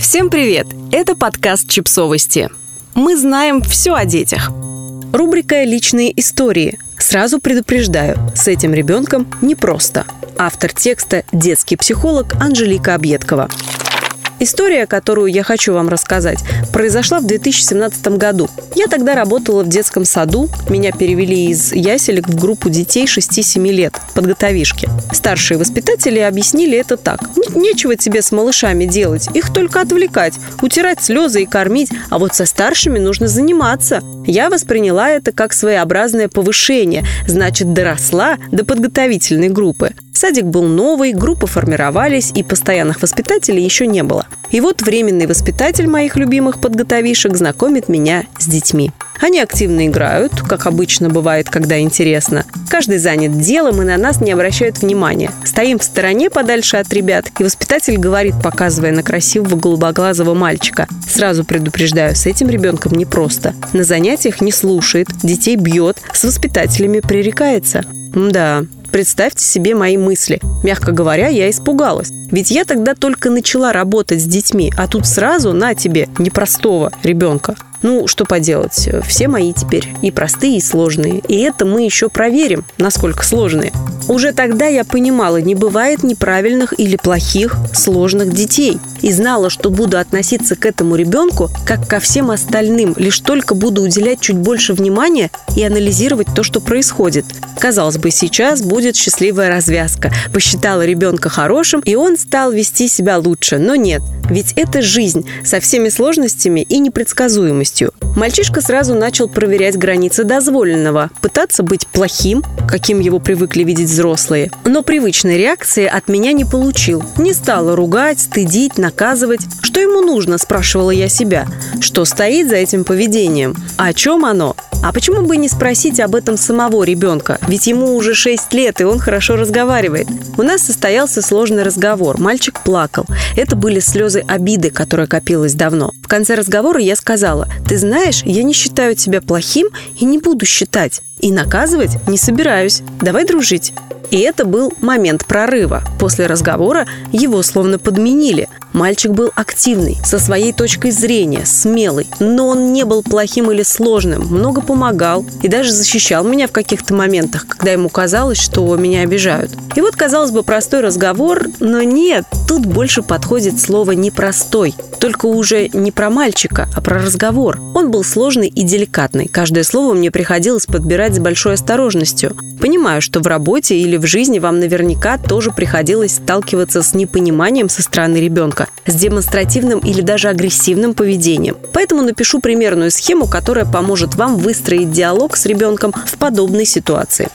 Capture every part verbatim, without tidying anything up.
Всем привет! Это подкаст «Чипсовости». Мы знаем все о детях. Рубрика «Личные истории». Сразу предупреждаю, с этим ребенком непросто. Автор текста – детский психолог Анжелика Объедкова. История, которую я хочу вам рассказать, произошла в две тысячи семнадцатом году. Я тогда работала в детском саду. Меня перевели из яселек в группу детей шести-семи лет, подготовишки. Старшие воспитатели объяснили это так. Нечего тебе с малышами делать, их только отвлекать, утирать слезы и кормить, а вот со старшими нужно заниматься. Я восприняла это как своеобразное повышение, значит, доросла до подготовительной группы. Садик был новый, группы формировались, и постоянных воспитателей еще не было. И вот временный воспитатель моих любимых подготовишек знакомит меня с детьми. Они активно играют, как обычно бывает, когда интересно. Каждый занят делом и на нас не обращают внимания. Стоим в стороне подальше от ребят, и воспитатель говорит, показывая на красивого голубоглазого мальчика. Сразу предупреждаю, с этим ребенком непросто. На занятиях не слушает, детей бьет, с воспитателями пререкается. Да, представьте себе мои мысли. Мягко говоря, я испугалась. Ведь я тогда только начала работать с детьми, а тут сразу на тебе непростого ребенка. Ну, что поделать, все мои теперь и простые, и сложные. И это мы еще проверим, насколько сложные. Уже тогда я понимала, не бывает неправильных или плохих, сложных детей. И знала, что буду относиться к этому ребенку, как ко всем остальным, лишь только буду уделять чуть больше внимания и анализировать то, что происходит. Казалось бы, сейчас будет счастливая развязка. Посчитала ребенка хорошим, и он стал вести себя лучше. Но нет, ведь это жизнь со всеми сложностями и непредсказуемостью. Мальчишка сразу начал проверять границы дозволенного, пытаться быть плохим, каким его привыкли видеть взрослые. Но привычной реакции от меня не получил. Не стала ругать, стыдить, наказывать. Что ему нужно, спрашивала я себя. Что стоит за этим поведением? О чем оно? А почему бы не спросить об этом самого ребенка? Ведь ему уже шесть лет, и он хорошо разговаривает. У нас состоялся сложный разговор. Мальчик плакал. Это были слезы обиды, которая копилась давно. В конце разговора я сказала: «Ты знаешь, я не считаю тебя плохим и не буду считать. И наказывать не собираюсь. Давай дружить». И это был момент прорыва. После разговора его словно подменили. Мальчик был активный, со своей точкой зрения, смелый. Но он не был плохим или сложным, много помогал и даже защищал меня в каких-то моментах, когда ему казалось, что меня обижают. И вот, казалось бы, простой разговор, но нет, тут больше подходит слово «непростой». Только уже не про мальчика, а про разговор. Он был сложный и деликатный. Каждое слово мне приходилось подбирать с большой осторожностью. Понимаю, что в работе или в жизни вам наверняка тоже приходилось сталкиваться с непониманием со стороны ребенка, с демонстративным или даже агрессивным поведением. Поэтому напишу примерную схему, которая поможет вам выстроить диалог с ребенком в подобной ситуации.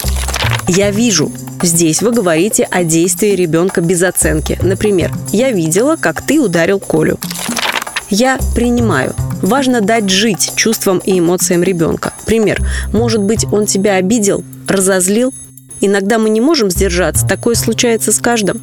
Я вижу. Здесь вы говорите о действии ребенка без оценки. Например, я видела, как ты ударил Колю. Я принимаю. Важно дать жить чувствам и эмоциям ребенка. Пример. Может быть, он тебя обидел, разозлил? Иногда мы не можем сдержаться. Такое случается с каждым.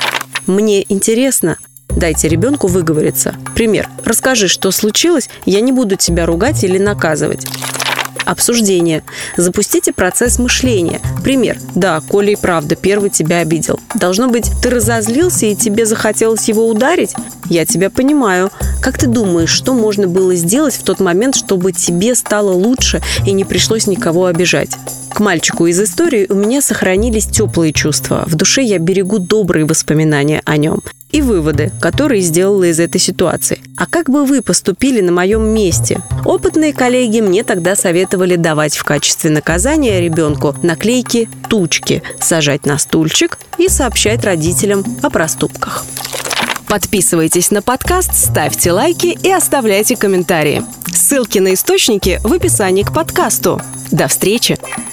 Мне интересно. Дайте ребенку выговориться. Пример. Расскажи, что случилось, я не буду тебя ругать или наказывать. Обсуждение. Запустите процесс мышления. Пример. Да, Коля и правда первый тебя обидел. Должно быть, ты разозлился и тебе захотелось его ударить? Я тебя понимаю. Как ты думаешь, что можно было сделать в тот момент, чтобы тебе стало лучше и не пришлось никого обижать? К мальчику из истории у меня сохранились теплые чувства. В душе я берегу добрые воспоминания о нем. И выводы, которые сделала из этой ситуации. А как бы вы поступили на моем месте? Опытные коллеги мне тогда советовали давать в качестве наказания ребенку наклейки «Тучки», сажать на стульчик и сообщать родителям о проступках. Подписывайтесь на подкаст, ставьте лайки и оставляйте комментарии. Ссылки на источники в описании к подкасту. До встречи!